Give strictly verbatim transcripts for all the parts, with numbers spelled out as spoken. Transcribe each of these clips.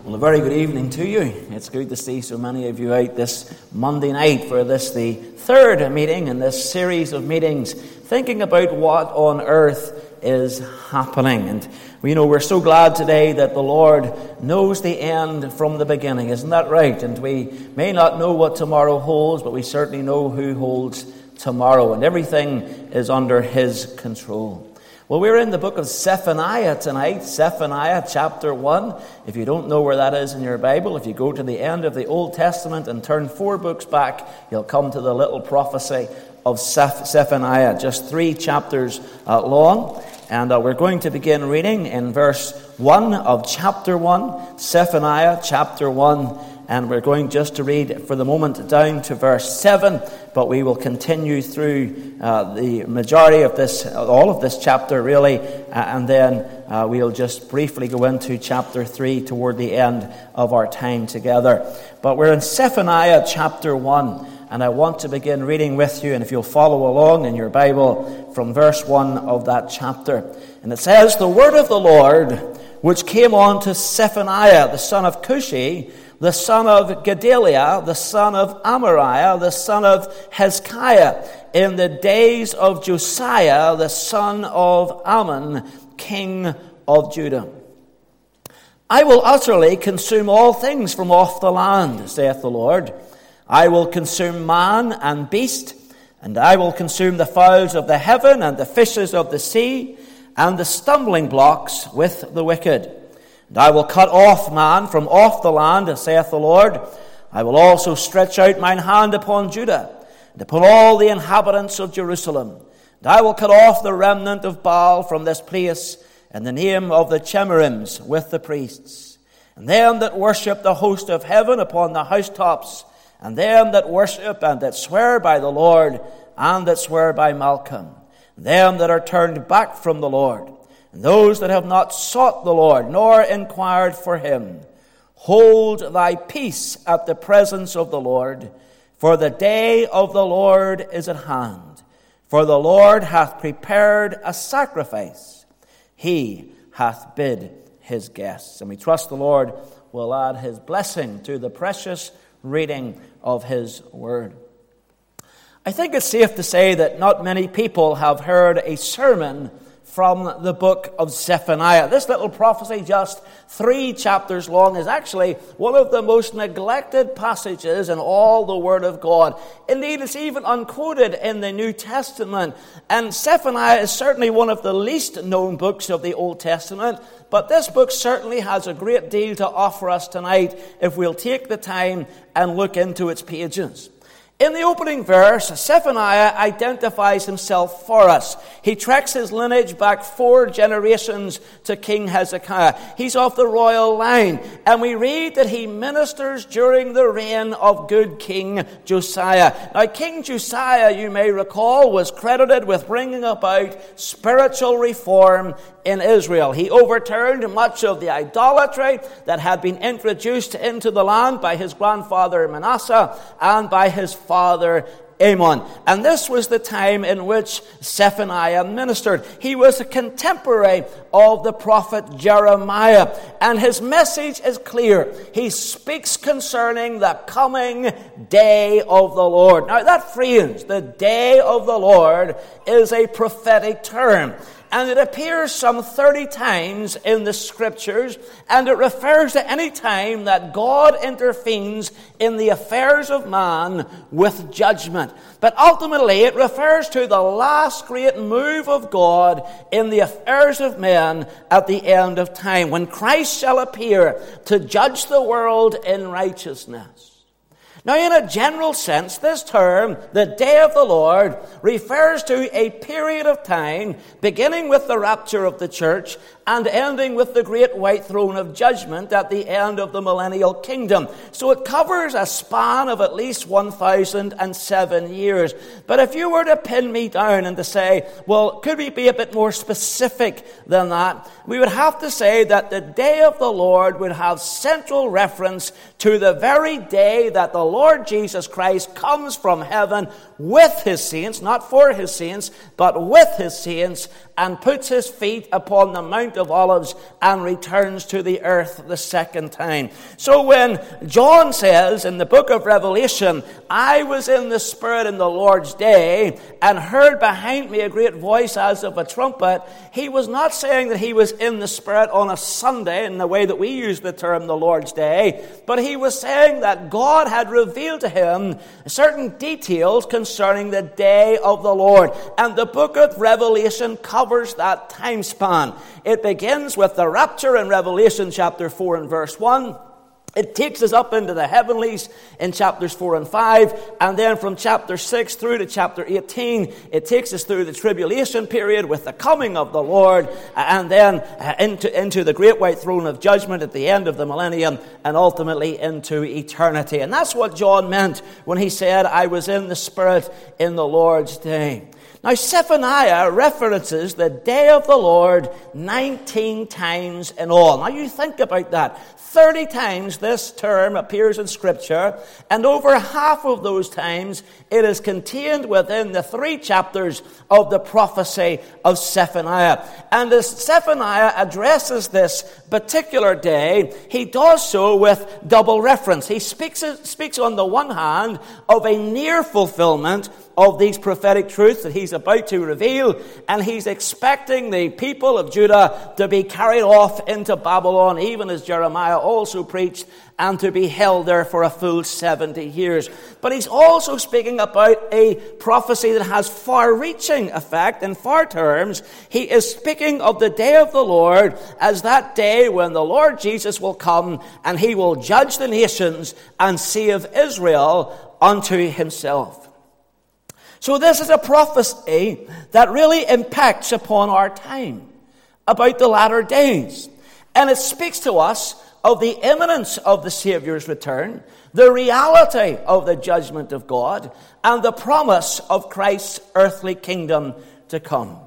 Well, a very good evening to you. It's good to see so many of you out this Monday night for this, the third meeting in this series of meetings, thinking about what on earth is happening. And you know, we're so glad today that the Lord knows the end from the beginning. Isn't that right? And we may not know what tomorrow holds, but we certainly know who holds tomorrow. And everything is under His control. Well, we're in the book of Zephaniah tonight, Zephaniah chapter one. If you don't know where that is in your Bible, if you go to the end of the Old Testament and turn four books back, you'll come to the little prophecy of Zephaniah, just three chapters uh, long. And uh, we're going to begin reading in verse one of chapter one, Zephaniah chapter one. And we're going just to read for the moment down to verse seven, but we will continue through uh, the majority of this, all of this chapter really, uh, and then uh, we'll just briefly go into chapter three toward the end of our time together. But we're in Zephaniah chapter one, and I want to begin reading with you, and if you'll follow along in your Bible from verse one of that chapter. And it says, "The word of the Lord, which came on to Zephaniah, the son of Cushi, the son of Gedaliah, the son of Amariah, the son of Hezekiah, in the days of Josiah, the son of Ammon, king of Judah. I will utterly consume all things from off the land, saith the Lord. I will consume man and beast, and I will consume the fowls of the heaven and the fishes of the sea, and the stumbling blocks with the wicked. And I will cut off man from off the land, saith the Lord. I will also stretch out mine hand upon Judah, and upon all the inhabitants of Jerusalem. And I will cut off the remnant of Baal from this place, in the name of the Chemarims with the priests. And them that worship the host of heaven upon the housetops, and them that worship and that swear by the Lord, and that swear by Malcham. And them that are turned back from the Lord, and those that have not sought the Lord, nor inquired for him. Hold thy peace at the presence of the Lord, for the day of the Lord is at hand. For the Lord hath prepared a sacrifice. He hath bid his guests." And we trust the Lord will add his blessing to the precious reading of his word. I think it's safe to say that not many people have heard a sermon from the book of Zephaniah. This little prophecy, just three chapters long, is actually one of the most neglected passages in all the Word of God. Indeed, it's even unquoted in the New Testament. And Zephaniah is certainly one of the least known books of the Old Testament. But this book certainly has a great deal to offer us tonight if we'll take the time and look into its pages. In the opening verse, Zephaniah identifies himself for us. He tracks his lineage back four generations to King Hezekiah. He's of the royal line, and we read that he ministers during the reign of good King Josiah. Now, King Josiah, you may recall, was credited with bringing about spiritual reform in Israel. He overturned much of the idolatry that had been introduced into the land by his grandfather Manasseh and by his father Amon. And this was the time in which Zephaniah ministered. He was a contemporary of the prophet Jeremiah, and his message is clear. He speaks concerning the coming day of the Lord. Now that phrase, the day of the Lord, is a prophetic term. And it appears some thirty times in the Scriptures, and it refers to any time that God intervenes in the affairs of man with judgment. But ultimately, it refers to the last great move of God in the affairs of men at the end of time, when Christ shall appear to judge the world in righteousness. Now, in a general sense, this term, the day of the Lord, refers to a period of time beginning with the rapture of the church and ending with the great white throne of judgment at the end of the millennial kingdom. So it covers a span of at least one thousand seven years. But if you were to pin me down and to say, well, could we be a bit more specific than that? We would have to say that the day of the Lord would have central reference to the very day that the Lord Jesus Christ comes from heaven with his saints, not for his saints, but with his saints, and puts his feet upon the Mount of Olives and returns to the earth the second time. So when John says in the book of Revelation, I was in the Spirit in the Lord's day and heard behind me a great voice as of a trumpet, he was not saying that he was in the Spirit on a Sunday in the way that we use the term the Lord's day, but he was saying that God had revealed to him certain details concerning the day of the Lord. And the book of Revelation covers that time span. It begins with the rapture in Revelation chapter four and verse one. It takes us up into the heavenlies in chapters four and five, and then from chapter six through to chapter eighteen, it takes us through the tribulation period with the coming of the Lord, and then into, into the great white throne of judgment at the end of the millennium, and ultimately into eternity. And that's what John meant when he said, I was in the Spirit in the Lord's day. Now, Zephaniah references the day of the Lord nineteen times in all. Now, you think about that. thirty times this term appears in Scripture, and over half of those times it is contained within the three chapters of the prophecy of Zephaniah. And as Zephaniah addresses this particular day, he does so with double reference. He speaks, speaks on the one hand of a near fulfillment of these prophetic truths that he's about to reveal, and he's expecting the people of Judah to be carried off into Babylon, even as Jeremiah also preached, and to be held there for a full seventy years. But he's also speaking about a prophecy that has far-reaching effect in far terms. He is speaking of the day of the Lord as that day when the Lord Jesus will come and he will judge the nations and save Israel unto himself. So this is a prophecy that really impacts upon our time, about the latter days. And it speaks to us of the imminence of the Savior's return, the reality of the judgment of God, and the promise of Christ's earthly kingdom to come.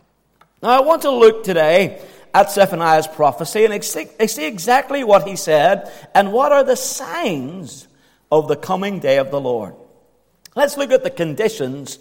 Now I want to look today at Zephaniah's prophecy and see exactly what he said and what are the signs of the coming day of the Lord. Let's look at the conditions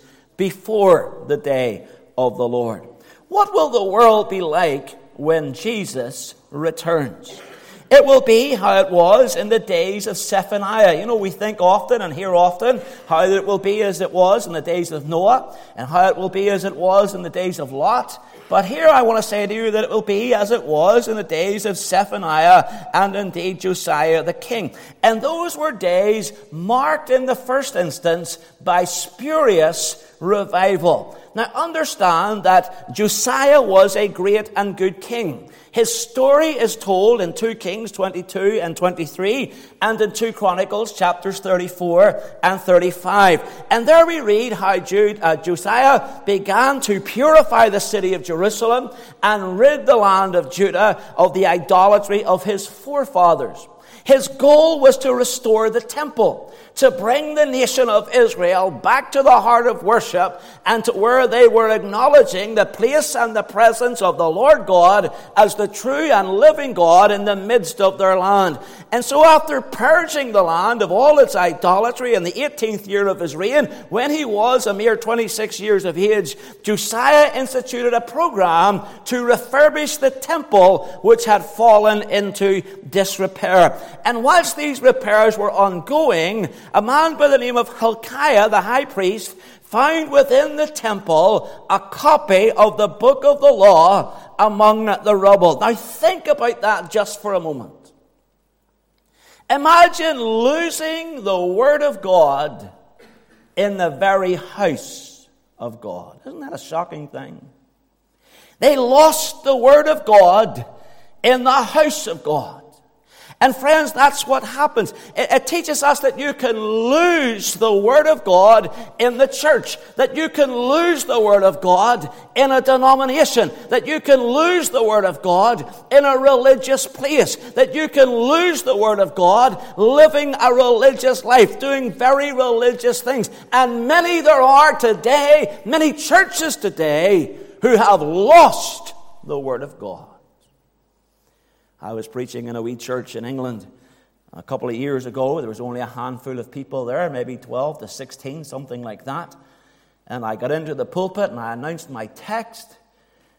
before the day of the Lord. What will the world be like when Jesus returns? It will be how it was in the days of Zephaniah. You know, we think often and hear often how it will be as it was in the days of Noah and how it will be as it was in the days of Lot. But here I want to say to you that it will be as it was in the days of Zephaniah and indeed Josiah the king. And those were days marked in the first instance by spurious revival. Now understand that Josiah was a great and good king. His story is told in Second Kings twenty-two and twenty-three and in Second Chronicles chapters thirty-four and thirty-five. And there we read how Jude, uh, Josiah began to purify the city of Jerusalem and rid the land of Judah of the idolatry of his forefathers. His goal was to restore the temple, to bring the nation of Israel back to the heart of worship and to where they were acknowledging the place and the presence of the Lord God as the true and living God in the midst of their land. And so after purging the land of all its idolatry in the eighteenth year of his reign, when he was a mere twenty-six years of age, Josiah instituted a program to refurbish the temple which had fallen into disrepair. And whilst these repairs were ongoing, a man by the name of Hilkiah, the high priest, found within the temple a copy of the book of the law among the rubble. Now think about that just for a moment. Imagine losing the Word of God in the very house of God. Isn't that a shocking thing? They lost the Word of God in the house of God. And friends, that's what happens. It, it teaches us that you can lose the Word of God in the church, that you can lose the Word of God in a denomination, that you can lose the Word of God in a religious place, that you can lose the Word of God living a religious life, doing very religious things. And many there are today, many churches today, who have lost the Word of God. I was preaching in a wee church in England a couple of years ago. There was only a handful of people there, maybe twelve to sixteen, something like that. And I got into the pulpit and I announced my text.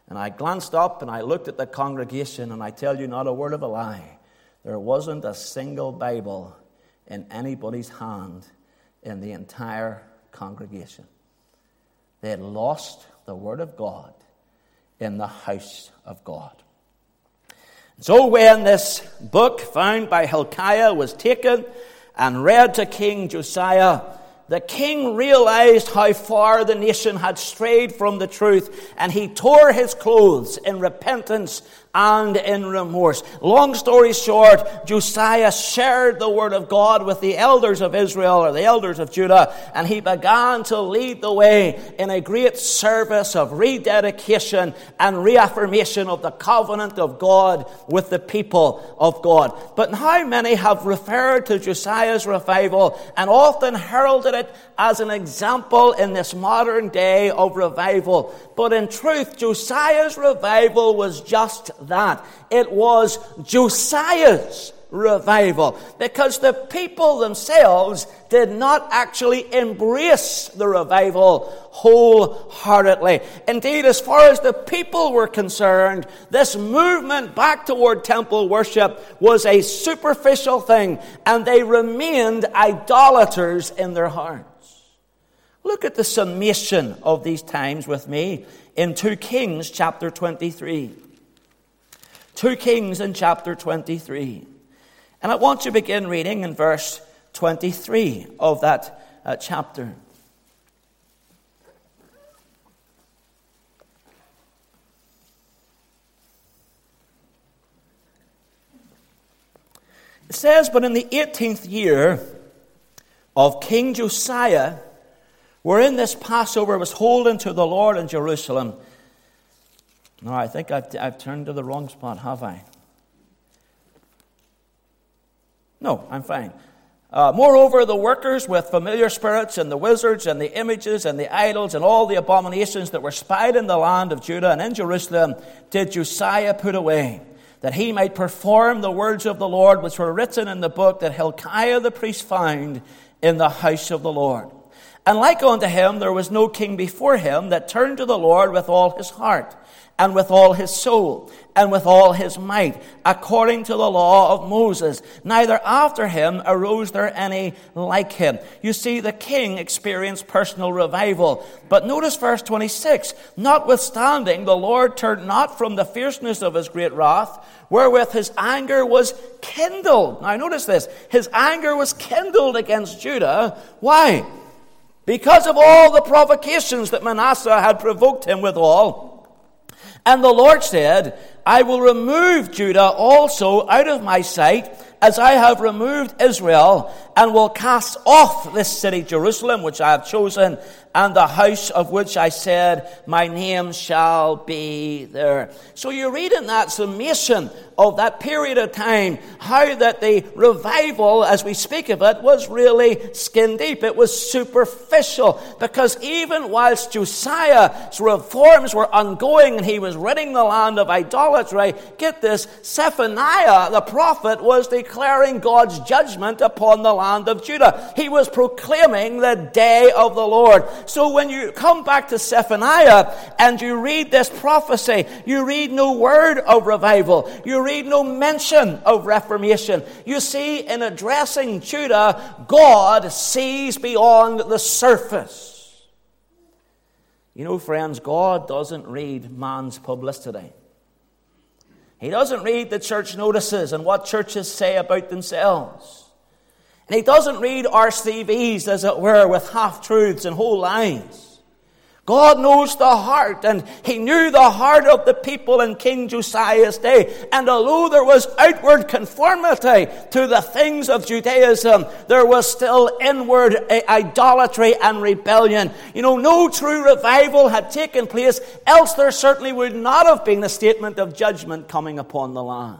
And I glanced up and I looked at the congregation, and I tell you not a word of a lie, there wasn't a single Bible in anybody's hand in the entire congregation. They had lost the Word of God in the house of God. So when this book found by Hilkiah was taken and read to King Josiah, the king realized how far the nation had strayed from the truth, and he tore his clothes in repentance and in remorse. Long story short, Josiah shared the word of God with the elders of Israel, or the elders of Judah, and he began to lead the way in a great service of rededication and reaffirmation of the covenant of God with the people of God. But how many have referred to Josiah's revival and often heralded it as an example in this modern day of revival? But in truth, Josiah's revival was just that. It was Josiah's revival, because the people themselves did not actually embrace the revival wholeheartedly. Indeed, as far as the people were concerned, this movement back toward temple worship was a superficial thing, and they remained idolaters in their hearts. Look at the summation of these times with me in Second Kings chapter twenty-three. Second Kings in chapter twenty-three. And I want you to begin reading in verse twenty-three of that uh, chapter. It says, "But in the eighteenth year of King Josiah, wherein this Passover was holden to the Lord in Jerusalem." No, I think I've, I've turned to the wrong spot, have I? No, I'm fine. Uh, Moreover, the workers with familiar spirits and the wizards and the images and the idols and all the abominations that were spied in the land of Judah and in Jerusalem did Josiah put away, that he might perform the words of the Lord which were written in the book that Hilkiah the priest found in the house of the Lord. And like unto him there was no king before him that turned to the Lord with all his heart, and with all his soul, and with all his might, according to the law of Moses. Neither after him arose there any like him. You see, the king experienced personal revival. But notice verse twenty-six. Notwithstanding, the Lord turned not from the fierceness of his great wrath, wherewith his anger was kindled. Now notice this. His anger was kindled against Judah. Why? Because of all the provocations that Manasseh had provoked him withal. And the Lord said, I will remove Judah also out of my sight, as I have removed Israel, and will cast off this city Jerusalem, which I have chosen, and the house of which I said, my name shall be there. So you read in that summation of that period of time, how that the revival, as we speak of it, was really skin deep. It was superficial, because even whilst Josiah's reforms were ongoing and he was ridding the land of idolatry, get this, Zephaniah the prophet was declaring God's judgment upon the land of Judah. He was proclaiming the day of the Lord. So when you come back to Zephaniah and you read this prophecy, you read no word of revival. You read no mention of reformation. You see, in addressing Judah, God sees beyond the surface. You know, friends, God doesn't read man's publicity. He doesn't read the church notices and what churches say about themselves. And he doesn't read our C Vs, as it were, with half-truths and whole lies. God knows the heart, and he knew the heart of the people in King Josiah's day. And although there was outward conformity to the things of Judaism, there was still inward idolatry and rebellion. You know, no true revival had taken place, else there certainly would not have been a statement of judgment coming upon the land.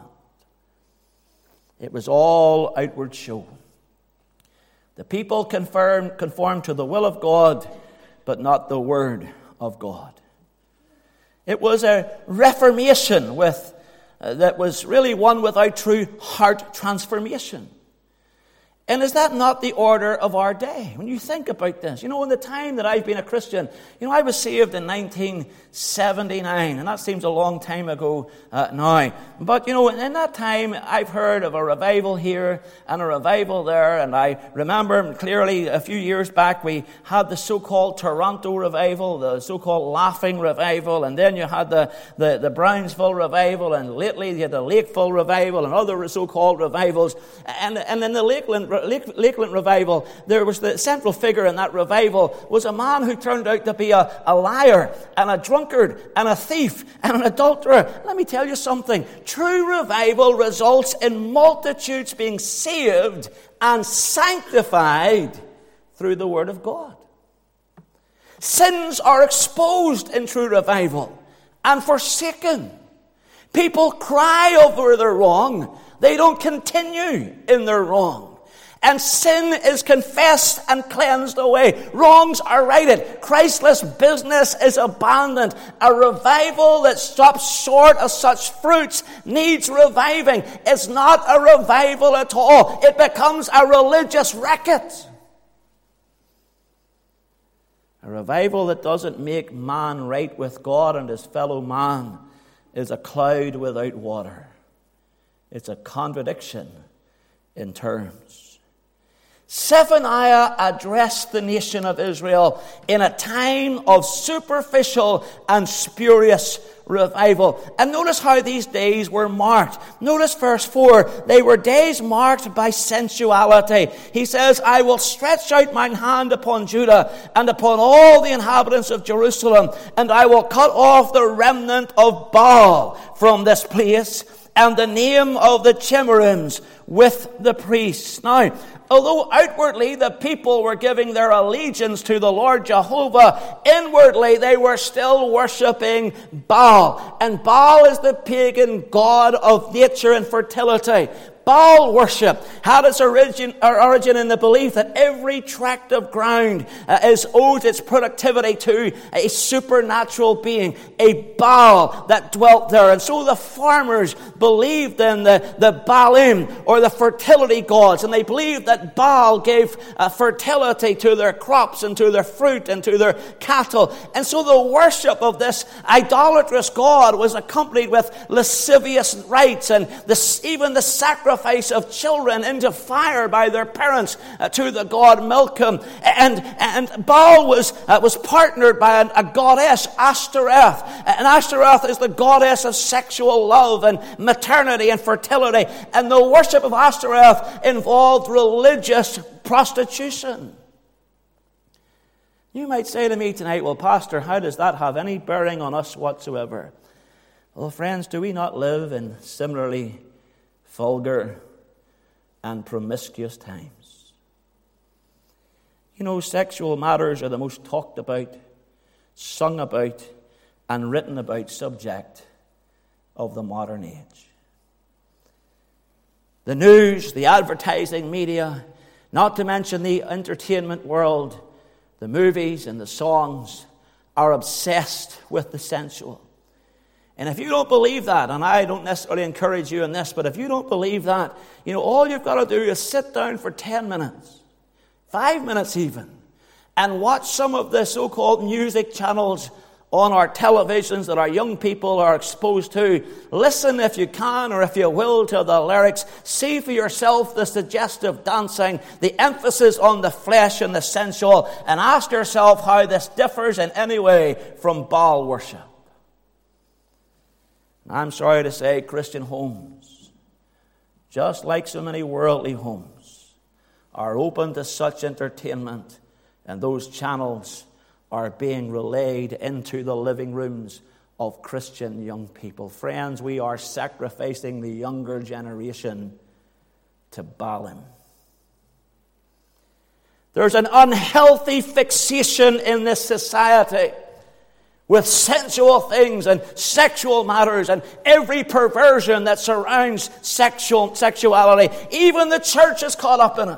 It was all outward show. The people conformed, conformed to the will of God, but not the word of God. It was a reformation with uh, that was really one without true heart transformation. And is that not the order of our day? When you think about this, you know, in the time that I've been a Christian, you know, I was saved in nineteen seventy-nine, and that seems a long time ago uh, now. But, you know, in that time, I've heard of a revival here and a revival there, and I remember clearly a few years back we had the so-called Toronto revival, the so-called Laughing revival, and then you had the, the, the Brownsville revival, and lately you had the Lakeville revival and other so-called revivals. And, and in the Lakeland, Lake, Lakeland revival, there was the central figure in that revival was a man who turned out to be a, a liar and a drunkard and a thief and an adulterer. Let me tell you something. True revival results in multitudes being saved and sanctified through the Word of God. Sins are exposed in true revival and forsaken. People cry over their wrong. They don't continue in their wrong. And sin is confessed and cleansed away. Wrongs are righted. Christless business is abandoned. A revival that stops short of such fruits needs reviving. It's not a revival at all. It becomes a religious racket. A revival that doesn't make man right with God and his fellow man is a cloud without water. It's a contradiction in terms. Zephaniah addressed the nation of Israel in a time of superficial and spurious revival. And notice how these days were marked. Notice verse four. They were days marked by sensuality. He says, I will stretch out mine hand upon Judah and upon all the inhabitants of Jerusalem, and I will cut off the remnant of Baal from this place, and the name of the Chemarims with the priests. Now, although outwardly the people were giving their allegiance to the Lord Jehovah, inwardly they were still worshipping Baal. And Baal is the pagan god of nature and fertility. Baal worship had its origin, or origin in the belief that every tract of ground uh, is owed its productivity to a supernatural being, a Baal that dwelt there. And so the farmers believed in the, the Baalim, or the fertility gods, and they believed that Baal gave uh, fertility to their crops and to their fruit and to their cattle. And so the worship of this idolatrous god was accompanied with lascivious rites and the, even the sacrifice of children into fire by their parents uh, to the god Milcom. And, and Baal was, uh, was partnered by an, a goddess, Ashtoreth. And Ashtoreth is the goddess of sexual love and maternity and fertility. And the worship of Ashtoreth involved religious prostitution. You might say to me tonight, well, Pastor, how does that have any bearing on us whatsoever? Well, friends, do we not live in similarly vulgar and promiscuous times? You know, sexual matters are the most talked about, sung about, and written about subject of the modern age. The news, the advertising media, not to mention the entertainment world, the movies and the songs are obsessed with the sensual. And if you don't believe that, and I don't necessarily encourage you in this, but if you don't believe that, you know, all you've got to do is sit down for ten minutes, five minutes even, and watch some of the so-called music channels on our televisions that our young people are exposed to. Listen if you can or if you will to the lyrics. See for yourself the suggestive dancing, the emphasis on the flesh and the sensual, and ask yourself how this differs in any way from Baal worship. I'm sorry to say, Christian homes, just like so many worldly homes, are open to such entertainment, and those channels are being relayed into the living rooms of Christian young people. Friends, we are sacrificing the younger generation to Baalim. There's an unhealthy fixation in this society with sensual things and sexual matters and every perversion that surrounds sexual sexuality. Even the church is caught up in it.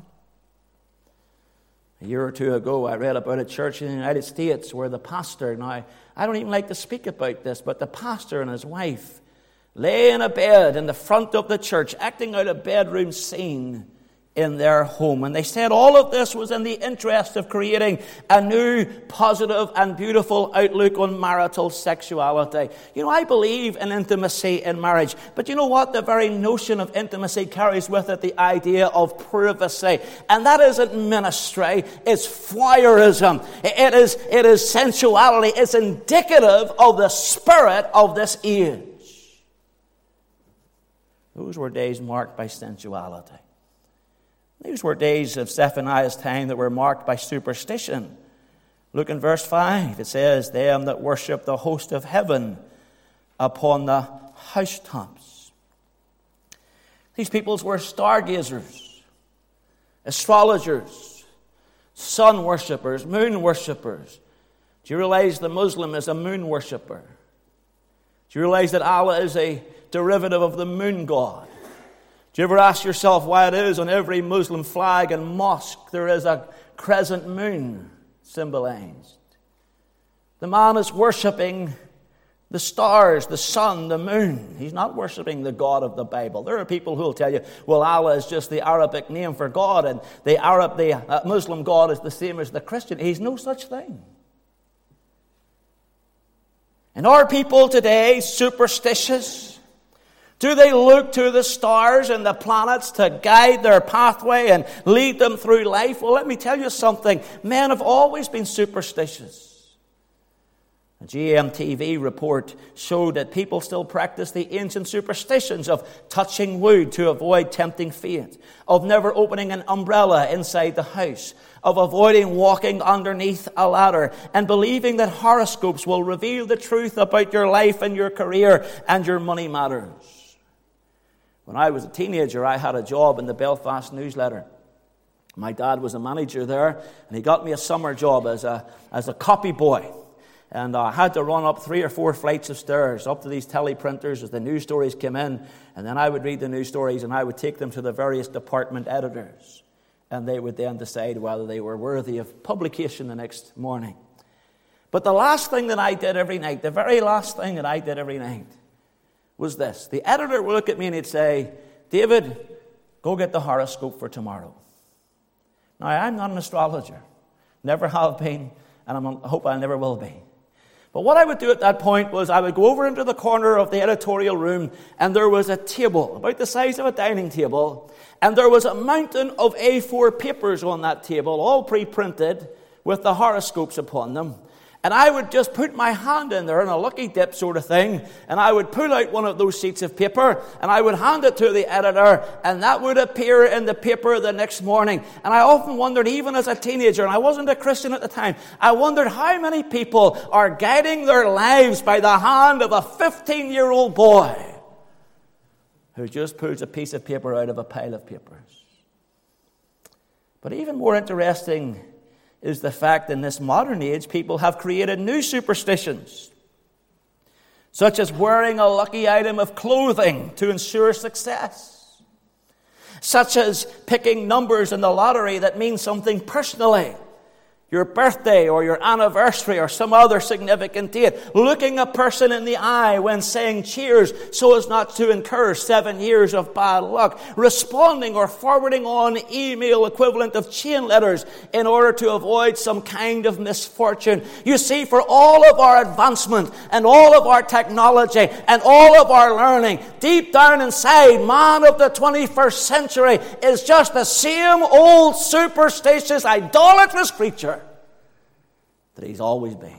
A year or two ago, I read about a church in the United States where the pastor, now I don't even like to speak about this, but the pastor and his wife lay in a bed in the front of the church, acting out a bedroom scene in their home. And they said all of this was in the interest of creating a new, positive, and beautiful outlook on marital sexuality. You know, I believe in intimacy in marriage. But you know what? The very notion of intimacy carries with it the idea of privacy. And that isn't ministry. It's voyeurism. It is, it is sensuality. It's indicative of the spirit of this age. Those were days marked by sensuality. These were days of Zephaniah's time that were marked by superstition. Look in verse five. It says, them that worship the host of heaven upon the housetops. These peoples were stargazers, astrologers, sun worshippers, moon worshippers. Do you realize the Muslim is a moon worshipper? Do you realize that Allah is a derivative of the moon god? Do you ever ask yourself why it is on every Muslim flag and mosque there is a crescent moon symbolized? The man is worshipping the stars, the sun, the moon. He's not worshipping the God of the Bible. There are people who will tell you, well, Allah is just the Arabic name for God, and the Arab, the uh, Muslim God is the same as the Christian. He's no such thing. And are people today superstitious? Do they look to the stars and the planets to guide their pathway and lead them through life? Well, let me tell you something. Men have always been superstitious. A G M T V report showed that people still practice the ancient superstitions of touching wood to avoid tempting fate, of never opening an umbrella inside the house, of avoiding walking underneath a ladder, and believing that horoscopes will reveal the truth about your life and your career and your money matters. When I was a teenager, I had a job in the Belfast Newsletter. My dad was a manager there, and he got me a summer job as a as a copy boy. And I had to run up three or four flights of stairs up to these teleprinters as the news stories came in. And then I would read the news stories, and I would take them to the various department editors. And they would then decide whether they were worthy of publication the next morning. But the last thing that I did every night, the very last thing that I did every night, was this. The editor would look at me and he'd say, David, go get the horoscope for tomorrow. Now, I'm not an astrologer. Never have been, and I'm, I hope I never will be. But what I would do at that point was I would go over into the corner of the editorial room, and there was a table, about the size of a dining table, and there was a mountain of A four papers on that table, all pre-printed, with the horoscopes upon them. And I would just put my hand in there in a lucky dip sort of thing, and I would pull out one of those sheets of paper, and I would hand it to the editor, and that would appear in the paper the next morning. And I often wondered, even as a teenager, and I wasn't a Christian at the time, I wondered how many people are guiding their lives by the hand of a fifteen-year-old boy who just pulls a piece of paper out of a pile of papers. But even more interesting is the fact in this modern age, people have created new superstitions, such as wearing a lucky item of clothing to ensure success, such as picking numbers in the lottery that mean something personally, your birthday or your anniversary or some other significant date, looking a person in the eye when saying cheers so as not to incur seven years of bad luck, responding or forwarding on email equivalent of chain letters in order to avoid some kind of misfortune. You see, for all of our advancement and all of our technology and all of our learning, deep down inside, man of the twenty-first century is just the same old superstitious, idolatrous creature that he's always been.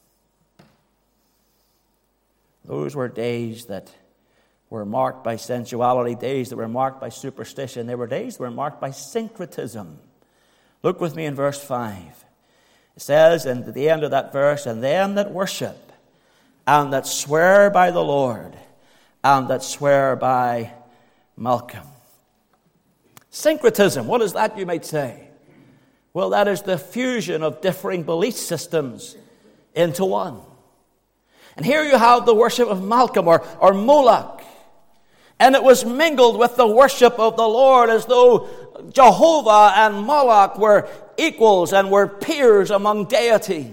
Those were days that were marked by sensuality, days that were marked by superstition. They were days that were marked by syncretism. Look with me in verse five. It says, and at the end of that verse, and them that worship, and that swear by the Lord, and that swear by Malcham. Syncretism, what is that, you might say? Well, that is the fusion of differing belief systems into one. And here you have the worship of Malcham or, or Moloch. And it was mingled with the worship of the Lord as though Jehovah and Moloch were equals and were peers among deities.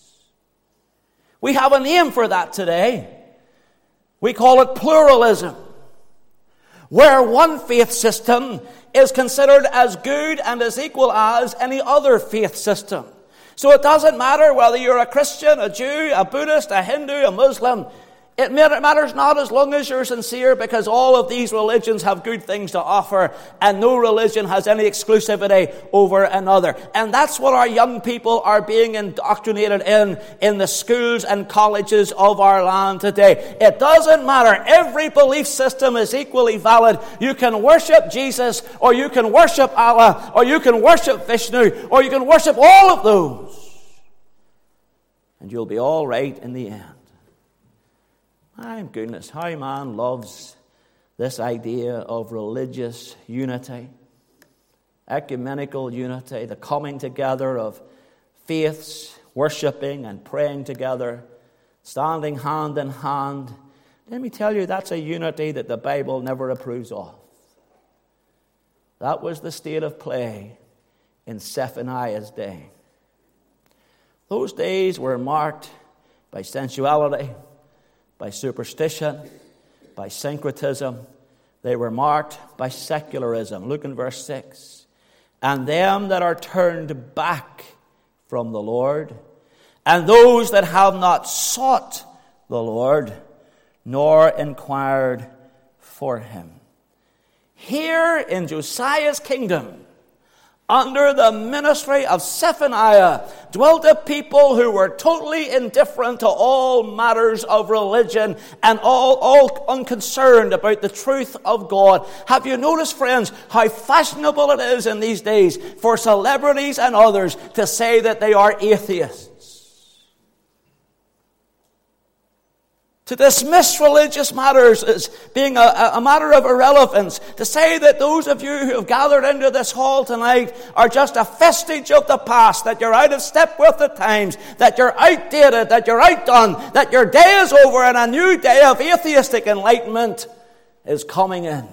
We have a name for that today. We call it pluralism. where one faith system is considered as good and as equal as any other faith system. So it doesn't matter whether you're a Christian, a Jew, a Buddhist, a Hindu, a Muslim. It matters not as long as you're sincere, because all of these religions have good things to offer, and no religion has any exclusivity over another. And that's what our young people are being indoctrinated in, in the schools and colleges of our land today. It doesn't matter. Every belief system is equally valid. You can worship Jesus, or you can worship Allah, or you can worship Vishnu, or you can worship all of those. And you'll be all right in the end. My goodness, how man loves this idea of religious unity, ecumenical unity, the coming together of faiths, worshipping and praying together, standing hand in hand. Let me tell you, that's a unity that the Bible never approves of. That was the state of play in Zephaniah's day. Those days were marked by sensuality, by superstition, by syncretism. They were marked by secularism. Look in verse six. And them that are turned back from the Lord, and those that have not sought the Lord, nor inquired for him. Here in Josiah's kingdom, under the ministry of Zephaniah, dwelt a people who were totally indifferent to all matters of religion and all, all unconcerned about the truth of God. Have you noticed, friends, how fashionable it is in these days for celebrities and others to say that they are atheists? To dismiss religious matters as being a, a matter of irrelevance. To say that those of you who have gathered into this hall tonight are just a vestige of the past, that you're out of step with the times, that you're outdated, that you're outdone, that your day is over and a new day of atheistic enlightenment is coming in.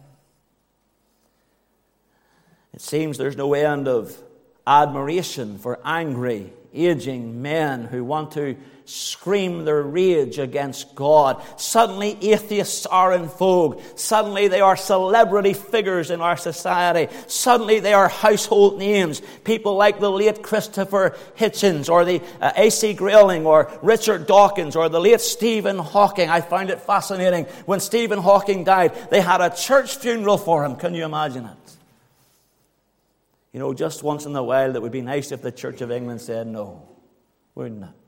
It seems there's no end of admiration for angry, aging men who want to scream their rage against God. Suddenly atheists are in vogue. Suddenly they are celebrity figures in our society. Suddenly they are household names. People like the late Christopher Hitchens, or the uh, A C Grayling, or Richard Dawkins, or the late Stephen Hawking. I find it fascinating. When Stephen Hawking died, they had a church funeral for him. Can you imagine it? You know, just once in a while, it would be nice if the Church of England said no, wouldn't it?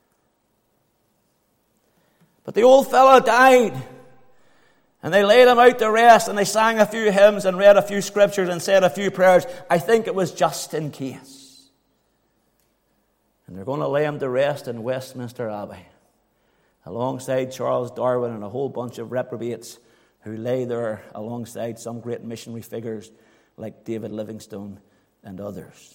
But the old fellow died, and they laid him out to rest, and they sang a few hymns and read a few scriptures and said a few prayers. I think it was just in case. And they're going to lay him to rest in Westminster Abbey, alongside Charles Darwin and a whole bunch of reprobates who lay there alongside some great missionary figures like David Livingstone and others.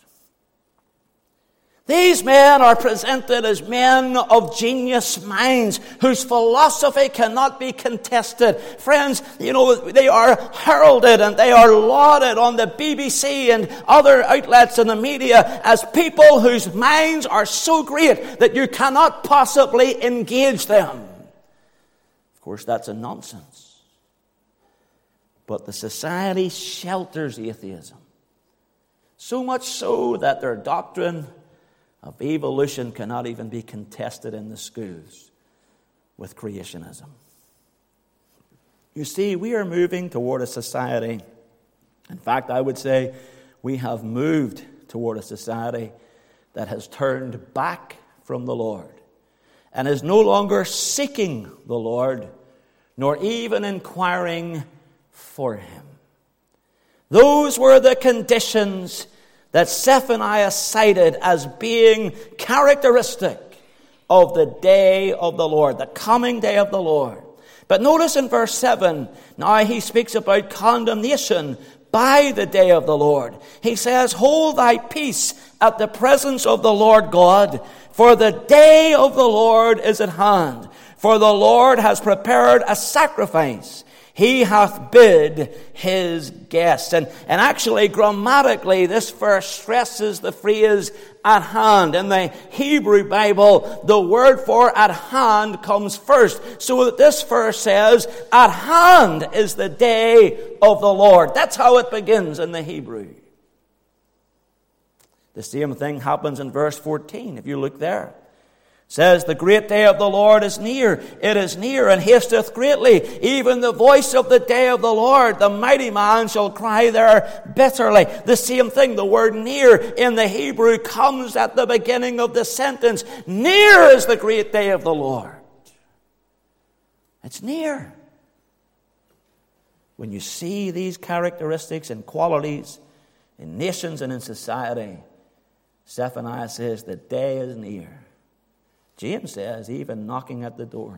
These men are presented as men of genius minds whose philosophy cannot be contested. Friends, you know, they are heralded and they are lauded on the B B C and other outlets in the media as people whose minds are so great that you cannot possibly engage them. Of course, that's a nonsense. But the society shelters atheism. So much so that their doctrine of evolution cannot even be contested in the schools with creationism. You see, we are moving toward a society, in fact, I would say we have moved toward a society that has turned back from the Lord and is no longer seeking the Lord, nor even inquiring for him. Those were the conditions that Zephaniah cited as being characteristic of the day of the Lord, the coming day of the Lord. But notice in verse seven, now he speaks about condemnation by the day of the Lord. He says, hold thy peace at the presence of the Lord God, for the day of the Lord is at hand. For the Lord has prepared a sacrifice. He hath bid his guests. And, and actually, grammatically, this verse stresses the phrase at hand. In the Hebrew Bible, the word for at hand comes first. So that this verse says, at hand is the day of the Lord. That's how it begins in the Hebrew. The same thing happens in verse fourteen, if you look there. Says, the great day of the Lord is near. It is near and hasteth greatly. Even the voice of the day of the Lord, the mighty man shall cry there bitterly. The same thing, the word near in the Hebrew comes at the beginning of the sentence. Near is the great day of the Lord. It's near. When you see these characteristics and qualities in nations and in society, Zephaniah says the day is near. James says, even knocking at the door.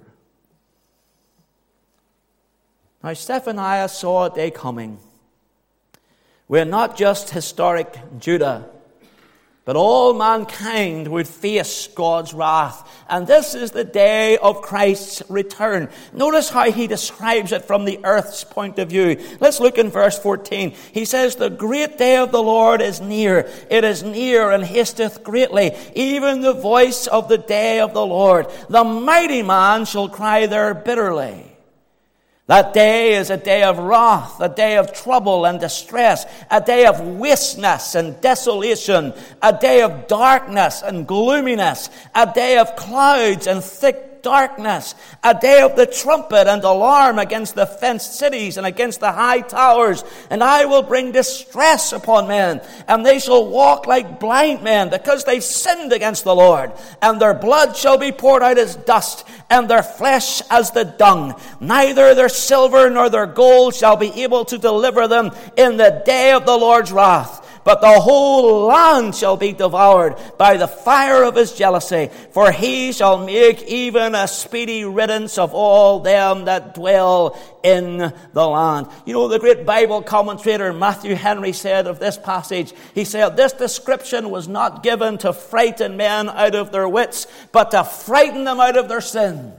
Now, Zephaniah saw a day coming where not just historic Judah, but all mankind would face God's wrath. And this is the day of Christ's return. Notice how he describes it from the earth's point of view. Let's look in verse fourteen. He says, the great day of the Lord is near. It is near and hasteth greatly. Even the voice of the day of the Lord. The mighty man shall cry there bitterly. That day is a day of wrath, a day of trouble and distress, a day of wasteness and desolation, a day of darkness and gloominess, a day of clouds and thick darkness, a day of the trumpet and alarm against the fenced cities and against the high towers. And I will bring distress upon men, and they shall walk like blind men, because they've sinned against the Lord. And their blood shall be poured out as dust, and their flesh as the dung. Neither their silver nor their gold shall be able to deliver them in the day of the Lord's wrath. But the whole land shall be devoured by the fire of his jealousy, for he shall make even a speedy riddance of all them that dwell in the land. You know, the great Bible commentator Matthew Henry said of this passage, he said, this description was not given to frighten men out of their wits, but to frighten them out of their sins.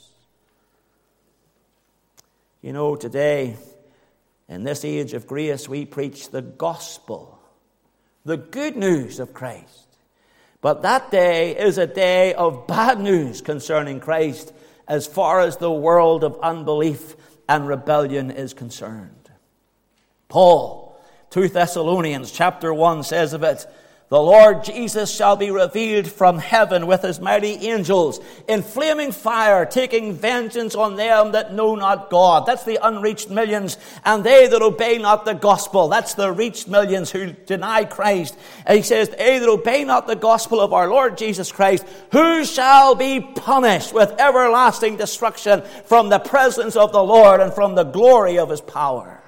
You know, today, in this age of grace, we preach the gospel, the good news of Christ. But that day is a day of bad news concerning Christ as far as the world of unbelief and rebellion is concerned. Paul, Second Thessalonians chapter one says of it, the Lord Jesus shall be revealed from heaven with his mighty angels in flaming fire, taking vengeance on them that know not God. That's the unreached millions. And they that obey not the gospel. That's the reached millions who deny Christ. And he says, they that obey not the gospel of our Lord Jesus Christ, who shall be punished with everlasting destruction from the presence of the Lord and from the glory of his power.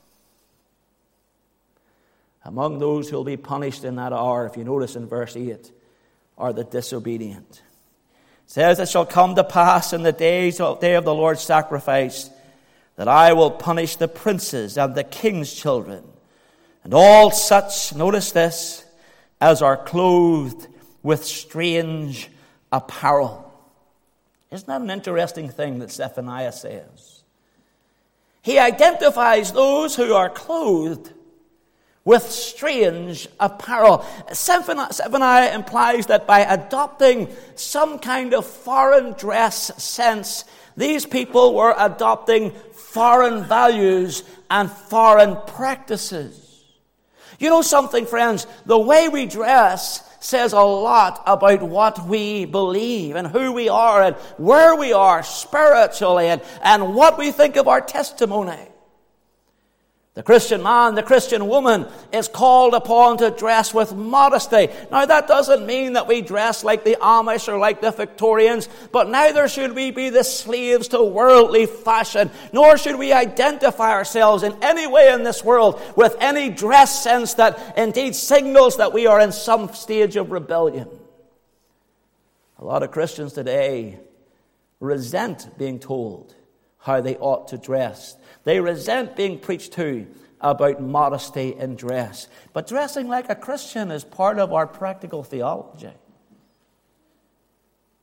Among those who will be punished in that hour, if you notice in verse eight, are the disobedient. It says, it shall come to pass in the days of, day of the Lord's sacrifice that I will punish the princes and the king's children, and all such, notice this, as are clothed with strange apparel. Isn't that an interesting thing that Zephaniah says? He identifies those who are clothed with strange apparel. Zephaniah implies that by adopting some kind of foreign dress sense, these people were adopting foreign values and foreign practices. You know something, friends? The way we dress says a lot about what we believe and who we are and where we are spiritually and, and what we think of our testimony. The Christian man, the Christian woman is called upon to dress with modesty. Now, that doesn't mean that we dress like the Amish or like the Victorians, but neither should we be the slaves to worldly fashion, nor should we identify ourselves in any way in this world with any dress sense that indeed signals that we are in some stage of rebellion. A lot of Christians today resent being told how they ought to dress. They resent being preached to about modesty in dress. But dressing like a Christian is part of our practical theology.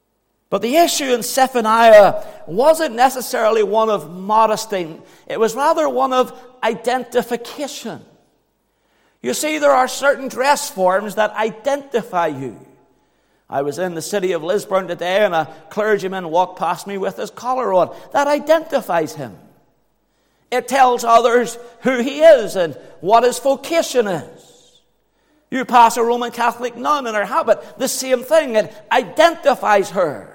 But the issue in Zephaniah wasn't necessarily one of modesty. It was rather one of identification. You see, there are certain dress forms that identify you. I was in the city of Lisburn today, and a clergyman walked past me with his collar on. That identifies him. It tells others who he is and what his vocation is. You pass a Roman Catholic nun in her habit, the same thing. It identifies her.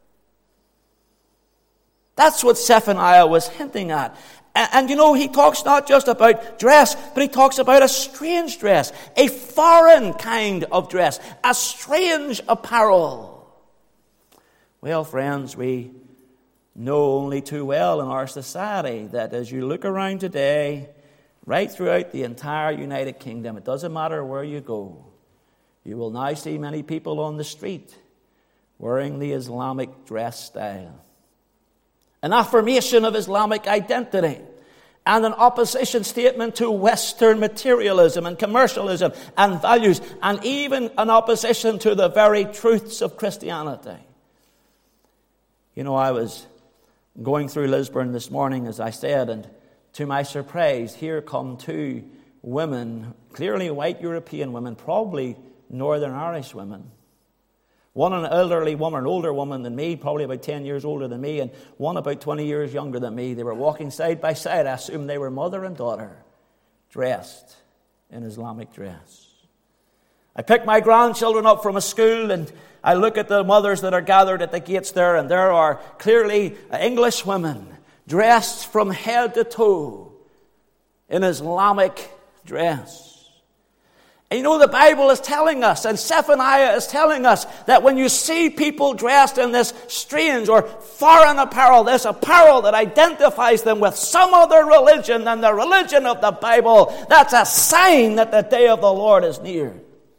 That's what Zephaniah was hinting at. And, and you know, he talks not just about dress, but he talks about a strange dress, a foreign kind of dress, a strange apparel. Well, friends, we know only too well in our society that as you look around today, right throughout the entire United Kingdom, it doesn't matter where you go, you will now see many people on the street wearing the Islamic dress style. An affirmation of Islamic identity and an opposition statement to Western materialism and commercialism and values, and even an opposition to the very truths of Christianity. You know, I was going through Lisburn this morning, as I said, and to my surprise, here come two women, clearly white European women, probably Northern Irish women. One an elderly woman, an older woman than me, probably about ten years older than me, and one about twenty years younger than me. They were walking side by side. I assume they were mother and daughter, dressed in Islamic dress. I pick my grandchildren up from a school, and I look at the mothers that are gathered at the gates there, and there are clearly English women dressed from head to toe in Islamic dress. And you know, the Bible is telling us, and Zephaniah is telling us, that when you see people dressed in this strange or foreign apparel, this apparel that identifies them with some other religion than the religion of the Bible, that's a sign that the day of the Lord is near.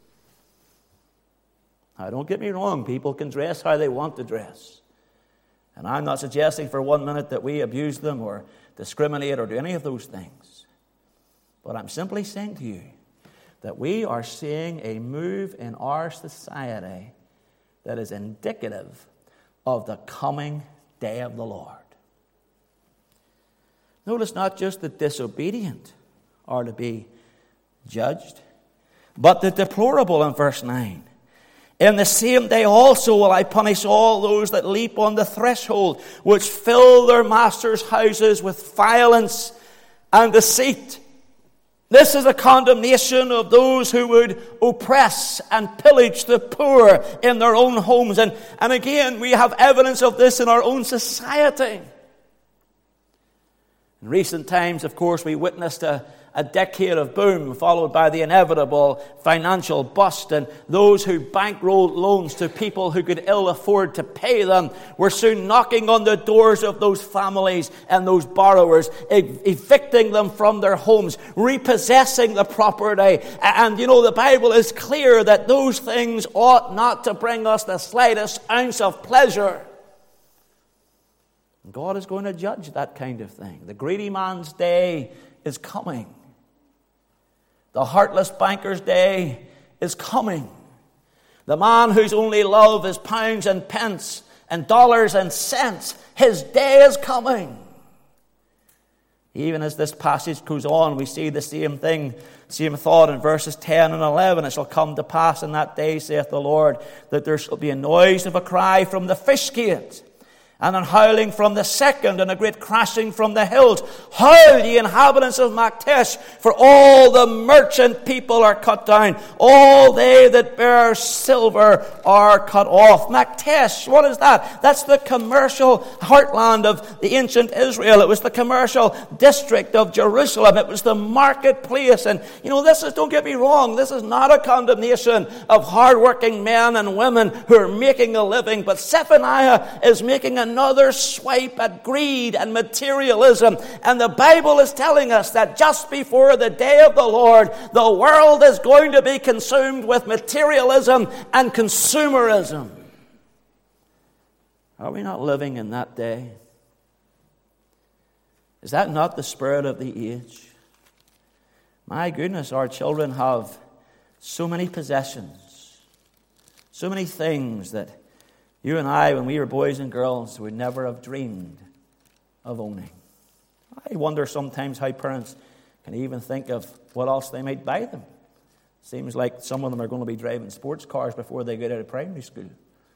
Now, don't get me wrong, people can dress how they want to dress. And I'm not suggesting for one minute that we abuse them or discriminate or do any of those things. But I'm simply saying to you that we are seeing a move in our society that is indicative of the coming day of the Lord. Notice not just the disobedient are to be judged, but the deplorable in verse nine. In the same day also will I punish all those that leap on the threshold, which fill their masters' houses with violence and deceit. This is a condemnation of those who would oppress and pillage the poor in their own homes. And, and again, we have evidence of this in our own society. In recent times, of course, we witnessed a, a decade of boom followed by the inevitable financial bust, and those who bankrolled loans to people who could ill afford to pay them were soon knocking on the doors of those families and those borrowers, ev- evicting them from their homes, repossessing the property. And you know, the Bible is clear that those things ought not to bring us the slightest ounce of pleasure. God is going to judge that kind of thing. The greedy man's day is coming. The heartless banker's day is coming. The man whose only love is pounds and pence and dollars and cents, his day is coming. Even as this passage goes on, we see the same thing, same thought in verses ten and eleven. It shall come to pass in that day, saith the Lord, that there shall be a noise of a cry from the fish gate, and an howling from the second, and a great crashing from the hills. Howl, ye inhabitants of Maktesh, for all the merchant people are cut down. All they that bear silver are cut off. Maktesh, what is that? That's the commercial heartland of the ancient Israel. It was the commercial district of Jerusalem. It was the marketplace. And, you know, this is, don't get me wrong, this is not a condemnation of hardworking men and women who are making a living. But Zephaniah is making a another swipe at greed and materialism. And the Bible is telling us that just before the day of the Lord, the world is going to be consumed with materialism and consumerism. Are we not living in that day? Is that not the spirit of the age? My goodness, our children have so many possessions, so many things that, you and I, when we were boys and girls, would never have dreamed of owning. I wonder sometimes how parents can even think of what else they might buy them. Seems like some of them are going to be driving sports cars before they get out of primary school.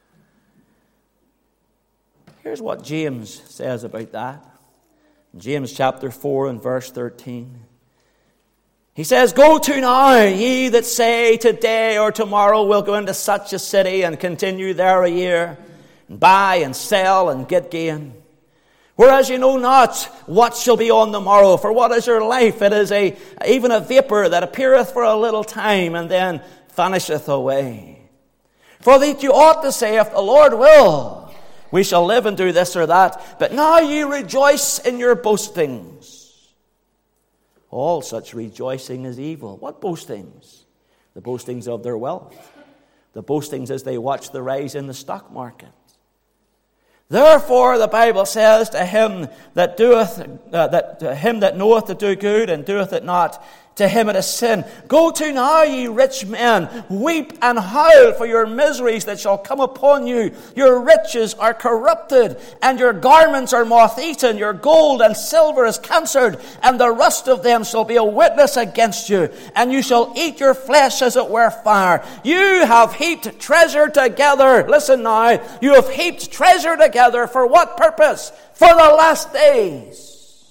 Here's what James says about that. James chapter four and verse thirteen. He says, "Go to now, ye that say today or tomorrow we'll go into such a city and continue there a year, and buy and sell and get gain. Whereas you know not what shall be on the morrow, for what is your life? It is a even a vapor that appeareth for a little time and then vanisheth away. For that you ought to say, if the Lord will, we shall live and do this or that. But now ye rejoice in your boastings. All such rejoicing is evil." What boastings? The boastings of their wealth. The boastings as they watch the rise in the stock market. "Therefore," the Bible says, "to him that doeth, uh, that to him that knoweth to do good and doeth it not, to him it is sin. Go to now, ye rich men, weep and howl for your miseries that shall come upon you. Your riches are corrupted, and your garments are moth-eaten. Your gold and silver is cancered, and the rust of them shall be a witness against you. And you shall eat your flesh as it were fire. You have heaped treasure together." Listen now. "You have heaped treasure together for what purpose? For the last days.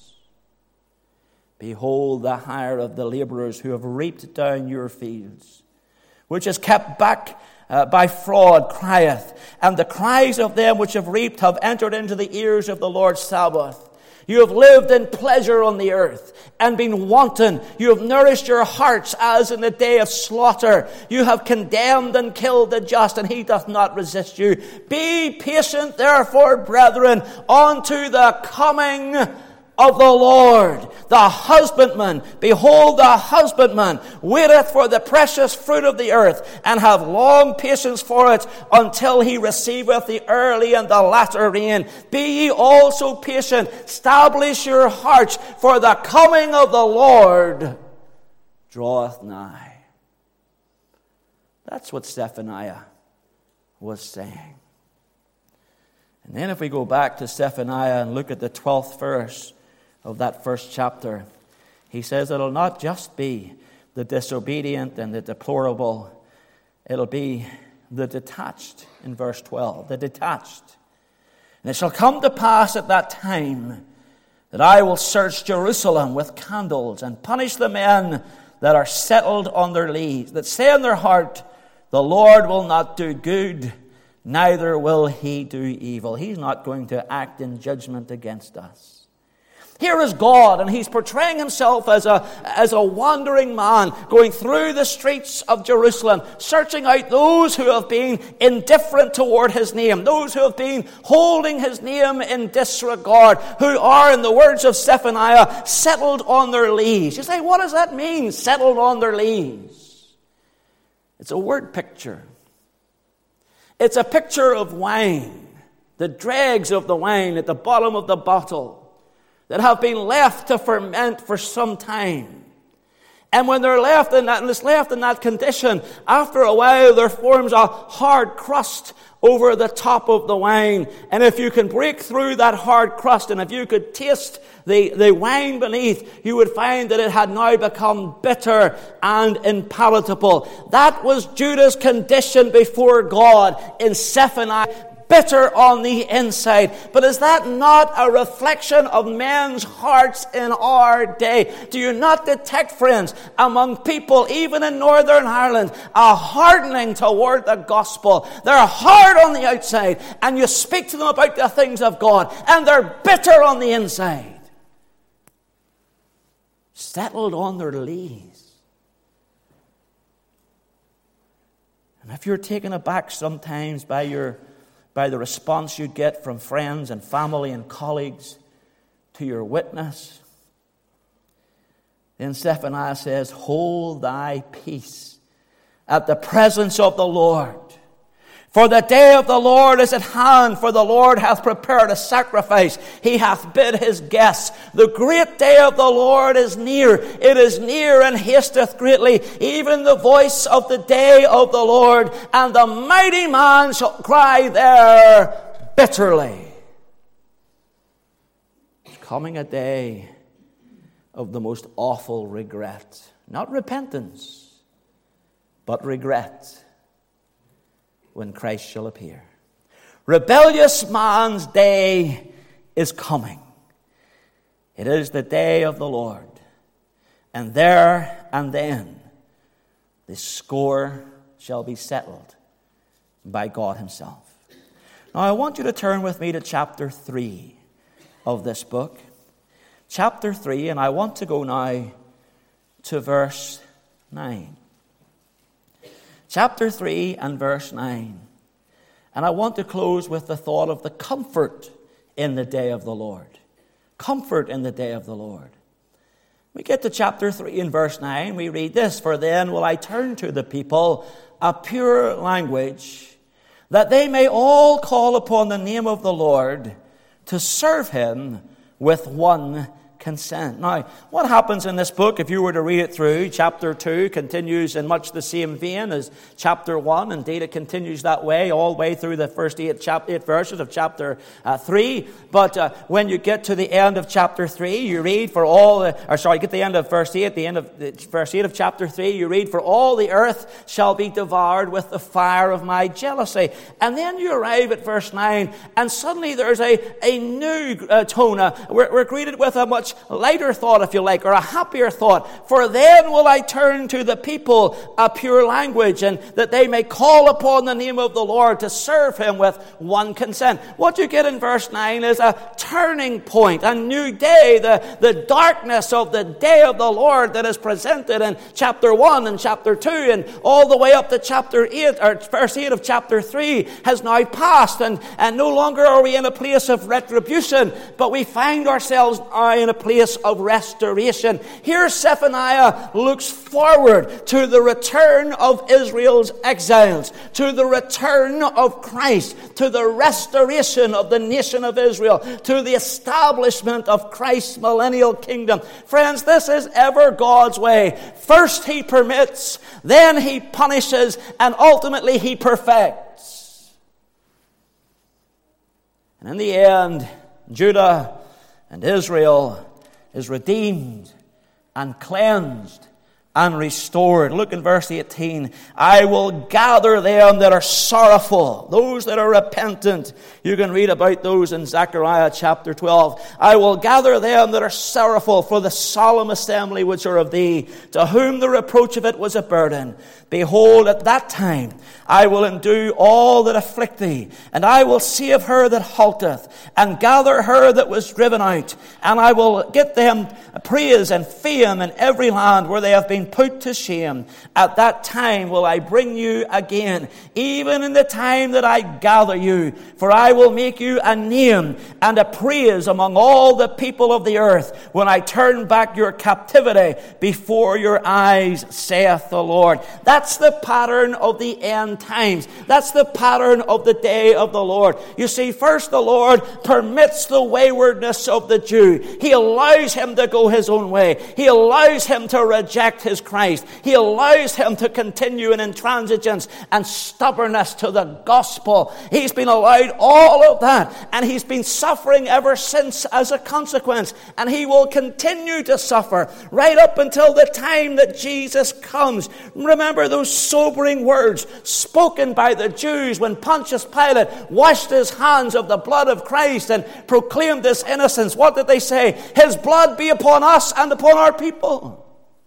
Behold, the hire of the laborers who have reaped down your fields, which is kept back uh, by fraud, crieth. And the cries of them which have reaped have entered into the ears of the Lord's Sabbath. You have lived in pleasure on the earth, and been wanton. You have nourished your hearts as in the day of slaughter. You have condemned and killed the just, and he doth not resist you. Be patient, therefore, brethren, unto the coming of the Lord. The husbandman, behold, the husbandman waiteth for the precious fruit of the earth, and have long patience for it, until he receiveth the early and the latter rain. Be ye also patient, establish your hearts, for the coming of the Lord draweth nigh." That's what Zephaniah was saying. And then if we go back to Zephaniah and look at the twelfth verse of that first chapter, he says it'll not just be the disobedient and the deplorable, it'll be the detached in verse twelve, the detached. "And it shall come to pass at that time that I will search Jerusalem with candles, and punish the men that are settled on their lees, that say in their heart, the Lord will not do good, neither will he do evil." He's not going to act in judgment against us. Here is God, and he's portraying himself as a, as a wandering man going through the streets of Jerusalem, searching out those who have been indifferent toward his name, those who have been holding his name in disregard, who are, in the words of Zephaniah, settled on their lees. You say, what does that mean, settled on their lees? It's a word picture. It's a picture of wine, the dregs of the wine at the bottom of the bottle, that have been left to ferment for some time. And when they're left in that, and it's left in that condition, after a while there forms a hard crust over the top of the wine. And if you can break through that hard crust, and if you could taste the, the wine beneath, you would find that it had now become bitter and unpalatable. That was Judah's condition before God in Zephaniah. Bitter on the inside. But is that not a reflection of men's hearts in our day? Do you not detect, friends, among people, even in Northern Ireland, a hardening toward the gospel? They're hard on the outside, and you speak to them about the things of God, and they're bitter on the inside. Settled on their lees. And if you're taken aback sometimes by your by the response you get from friends and family and colleagues to your witness, then Zephaniah says, "Hold thy peace at the presence of the Lord. For the day of the Lord is at hand, for the Lord hath prepared a sacrifice. He hath bid his guests. The great day of the Lord is near. It is near and hasteth greatly, even the voice of the day of the Lord. And the mighty man shall cry there bitterly. There's coming a day of the most awful regret. Not repentance, but regret. When Christ shall appear. Rebellious man's day is coming. It is the day of the Lord. And there and then the score shall be settled by God himself. Now I want you to turn with me to chapter three of this book. Chapter three, and I want to go now to verse nine. Chapter three and verse nine. And I want to close with the thought of the comfort in the day of the Lord. Comfort in the day of the Lord. We get to chapter three and verse nine. We read this: For then will I turn to the people a pure language, that they may all call upon the name of the Lord to serve him with one consent. Now, what happens in this book, if you were to read it through, chapter two continues in much the same vein as chapter one. Indeed, it continues that way all the way through the first eight, chap- eight verses of chapter uh, three. But uh, when you get to the end of chapter three, you read for all, the, or sorry, get the end of verse eight, the end of the, verse eight of chapter three, you read, For all the earth shall be devoured with the fire of my jealousy. And then you arrive at verse nine, and suddenly there's a, a new uh, tone. Uh, we're, we're greeted with a much lighter thought, if you like, or a happier thought. For then will I turn to the people a pure language, and that they may call upon the name of the Lord to serve him with one consent. What you get in verse nine is a turning point, a new day, the, the darkness of the day of the Lord that is presented in chapter one and chapter two and all the way up to chapter eight, or verse eight of chapter three has now passed, and, and no longer are we in a place of retribution, but we find ourselves now in a place of restoration. Here Zephaniah looks forward to the return of Israel's exiles, to the return of Christ, to the restoration of the nation of Israel, to the establishment of Christ's millennial kingdom. Friends, this is ever God's way. First he permits, then he punishes, and ultimately he perfects. And in the end, Judah and Israel is redeemed and cleansed and restored. Look in verse eighteen. I will gather them that are sorrowful, those that are repentant. You can read about those in Zechariah chapter twelve. I will gather them that are sorrowful for the solemn assembly which are of thee, to whom the reproach of it was a burden. Behold, at that time I will undo all that afflict thee, and I will save her that halteth, and gather her that was driven out, and I will get them praise and fame in every land where they have been put to shame. At that time will I bring you again, even in the time that I gather you, for I will make you a name and a praise among all the people of the earth, when I turn back your captivity before your eyes, saith the Lord. That's the pattern of the end times. That's the pattern of the day of the Lord. You see, first the Lord permits the waywardness of the Jew. He allows him to go his own way. He allows him to reject his Christ. He allows him to continue in intransigence and stubbornness to the gospel. He's been allowed all of that, and he's been suffering ever since as a consequence, and he will continue to suffer right up until the time that Jesus comes. Remember those sobering words spoken by the Jews when Pontius Pilate washed his hands of the blood of Christ and proclaimed his innocence. What did they say? His blood be upon us and upon our people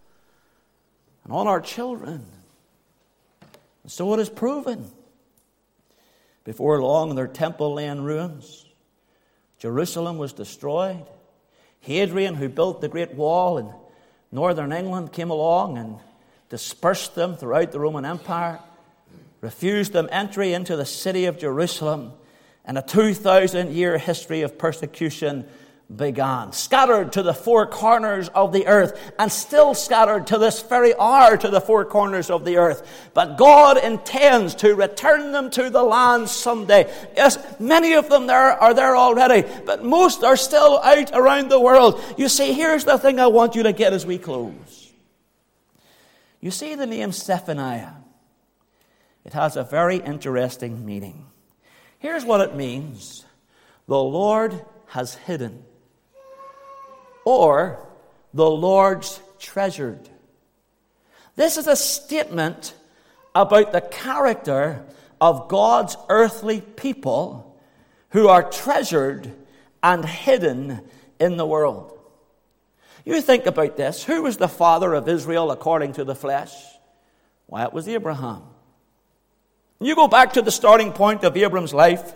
and on our children. And so it is proven. Before long, their temple lay in ruins. Jerusalem was destroyed. Hadrian, who built the Great Wall in northern England, came along and dispersed them throughout the Roman Empire, refused them entry into the city of Jerusalem, and a two thousand year history of persecution began. Scattered to the four corners of the earth, and still scattered to this very hour to the four corners of the earth. But God intends to return them to the land someday. Yes, many of them there are there already, but most are still out around the world. You see, here's the thing I want you to get as we close. You see the name Zephaniah. It has a very interesting meaning. Here's what it means. The Lord has hidden, or the Lord's treasured. This is a statement about the character of God's earthly people who are treasured and hidden in the world. You think about this. Who was the father of Israel according to the flesh? Why, it was Abraham. You go back to the starting point of Abram's life.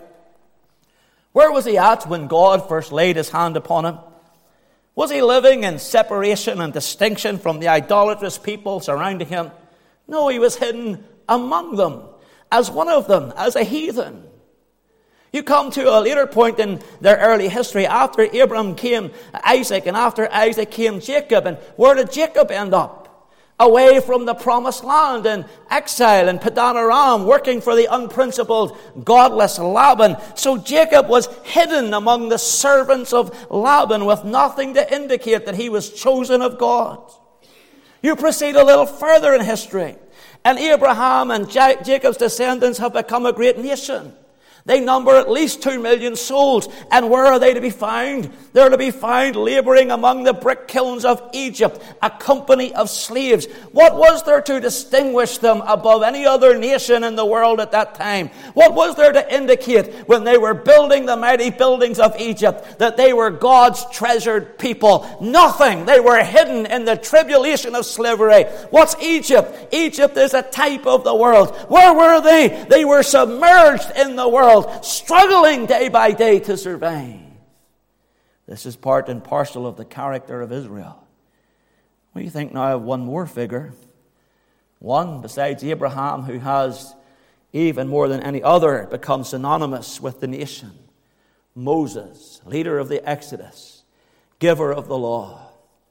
Where was he at when God first laid his hand upon him? Was he living in separation and distinction from the idolatrous people surrounding him? No, he was hidden among them, as one of them, as a heathen. You come to a later point in their early history. After Abram came Isaac, and after Isaac came Jacob. And where did Jacob end up? Away from the promised land, in exile in Padan Aram, working for the unprincipled, godless Laban. So Jacob was hidden among the servants of Laban with nothing to indicate that he was chosen of God. You proceed a little further in history, and Abraham and Jacob's descendants have become a great nation. They number at least two million souls. And where are they to be found? They're to be found laboring among the brick kilns of Egypt, a company of slaves. What was there to distinguish them above any other nation in the world at that time? What was there to indicate when they were building the mighty buildings of Egypt that they were God's treasured people? Nothing. They were hidden in the tribulation of slavery. What's Egypt? Egypt is a type of the world. Where were they? They were submerged in the world, struggling day by day to survive. This is part and parcel of the character of Israel. We think now of one more figure, one besides Abraham who has, even more than any other, become synonymous with the nation. Moses, leader of the Exodus, giver of the law.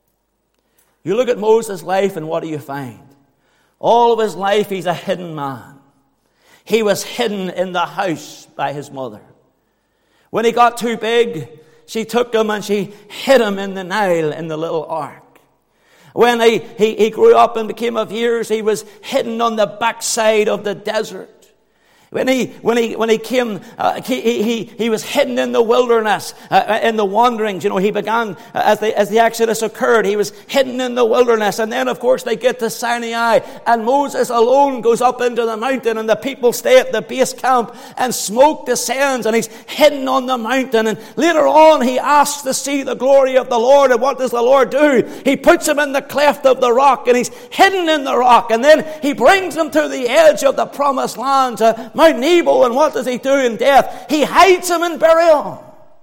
You look at Moses' life, and what do you find? All of his life he's a hidden man. He was hidden in the house by his mother. When he got too big, she took him and she hid him in the Nile in the little ark. When he, he, he grew up and became of years, he was hidden on the backside of the desert. When he when he when he came, uh, he, he he was hidden in the wilderness, uh, in the wanderings. You know, he began uh, as the as the Exodus occurred. He was hidden in the wilderness, and then of course they get to Sinai, and Moses alone goes up into the mountain, and the people stay at the base camp, and smoke descends, and he's hidden on the mountain. And later on, he asks to see the glory of the Lord, and what does the Lord do? He puts him in the cleft of the rock, and he's hidden in the rock, and then he brings him to the edge of the promised land, to Mount Nebo, and what does he do in death? He hides him in burial.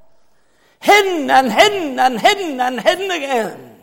Hidden and hidden and hidden and hidden again.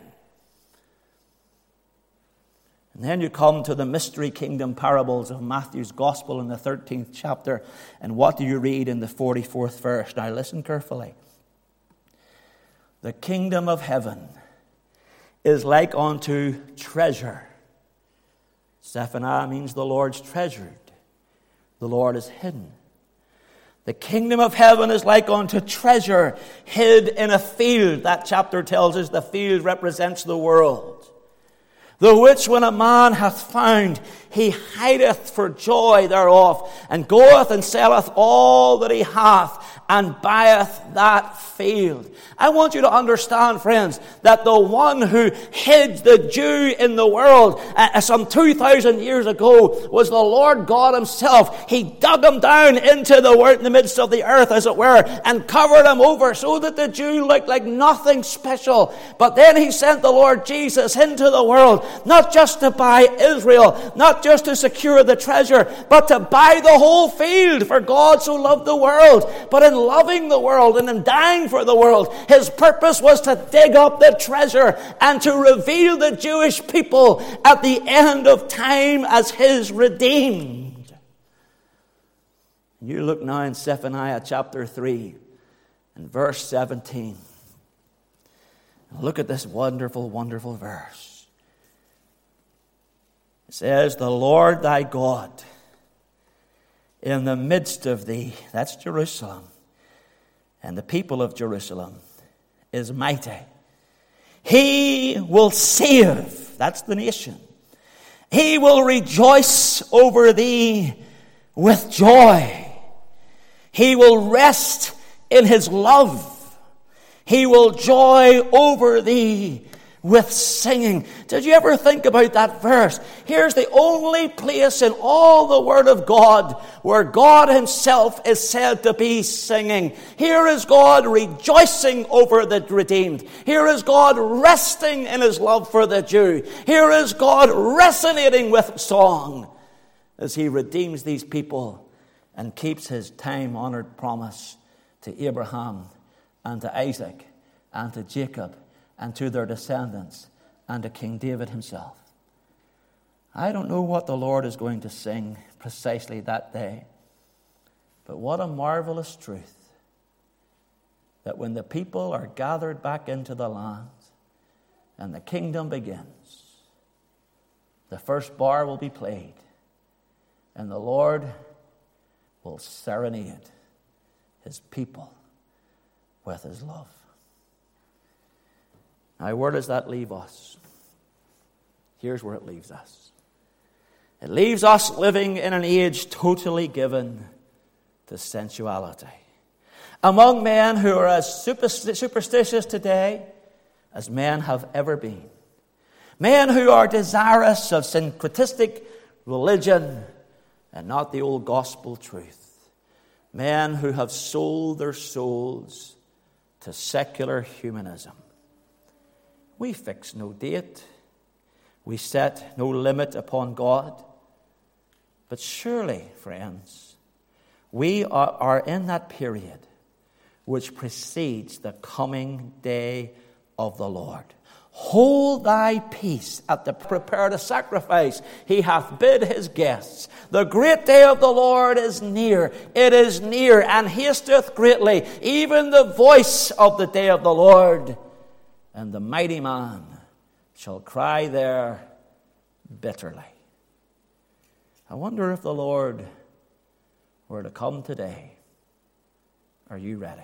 And then you come to the mystery kingdom parables of Matthew's Gospel in the thirteenth chapter. And what do you read in the forty-fourth verse? Now listen carefully. The kingdom of heaven is like unto treasure. Zephaniah means the Lord's treasured. The Lord is hidden. The kingdom of heaven is like unto treasure hid in a field. That chapter tells us the field represents the world. The which when a man hath found, he hideth for joy thereof, and goeth and selleth all that he hath, and buyeth that field. I want you to understand, friends, that the one who hid the Jew in the world uh, some two thousand years ago was the Lord God himself. He dug him down into the, in the midst of the earth, as it were, and covered him over so that the Jew looked like nothing special. But then he sent the Lord Jesus into the world, not just to buy Israel, not just to secure the treasure, but to buy the whole field. For God so loved the world. But in loving the world and in dying for the world, his purpose was to dig up the treasure and to reveal the Jewish people at the end of time as his redeemed. You look now in Zephaniah chapter three and verse seventeen. Look at this wonderful, wonderful verse. It says, the Lord thy God in the midst of thee, that's Jerusalem, and the people of Jerusalem, is mighty. He will save, that's the nation. He will rejoice over thee with joy. He will rest in his love. He will joy over thee with singing. Did you ever think about that verse? Here's the only place in all the Word of God where God himself is said to be singing. Here is God rejoicing over the redeemed. Here is God resting in his love for the Jew. Here is God resonating with song as he redeems these people and keeps his time-honored promise to Abraham and to Isaac and to Jacob and to their descendants, and to King David himself. I don't know what the Lord is going to sing precisely that day, but what a marvelous truth that when the people are gathered back into the land and the kingdom begins, the first bar will be played, and the Lord will serenade his people with his love. Now, where does that leave us? Here's where it leaves us. It leaves us living in an age totally given to sensuality. Among men who are as superstitious today as men have ever been. Men who are desirous of syncretistic religion and not the old gospel truth. Men who have sold their souls to secular humanism. We fix no date. We set no limit upon God. But surely, friends, we are, are in that period which precedes the coming day of the Lord. Hold thy peace at the prepared sacrifice. He hath bid his guests. The great day of the Lord is near. It is near and hasteth greatly. Even the voice of the day of the Lord. And the mighty man shall cry there bitterly. I wonder if the Lord were to come today. Are you ready?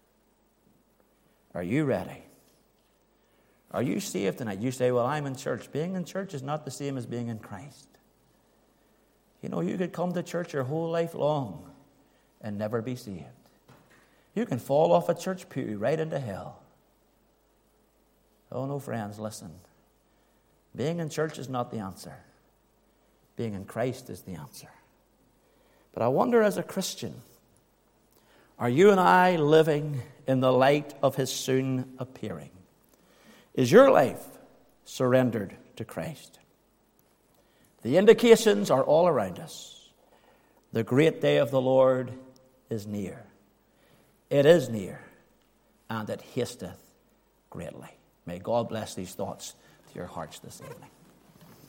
Are you ready? Are you saved tonight? You say, well, I'm in church. Being in church is not the same as being in Christ. You know, you could come to church your whole life long and never be saved. You can fall off a church pew right into hell. Oh, no, friends, listen. Being in church is not the answer. Being in Christ is the answer. But I wonder, as a Christian, are you and I living in the light of his soon appearing? Is your life surrendered to Christ? The indications are all around us. The great day of the Lord is near. It is near, and it hasteth greatly. May God bless these thoughts to your hearts this evening.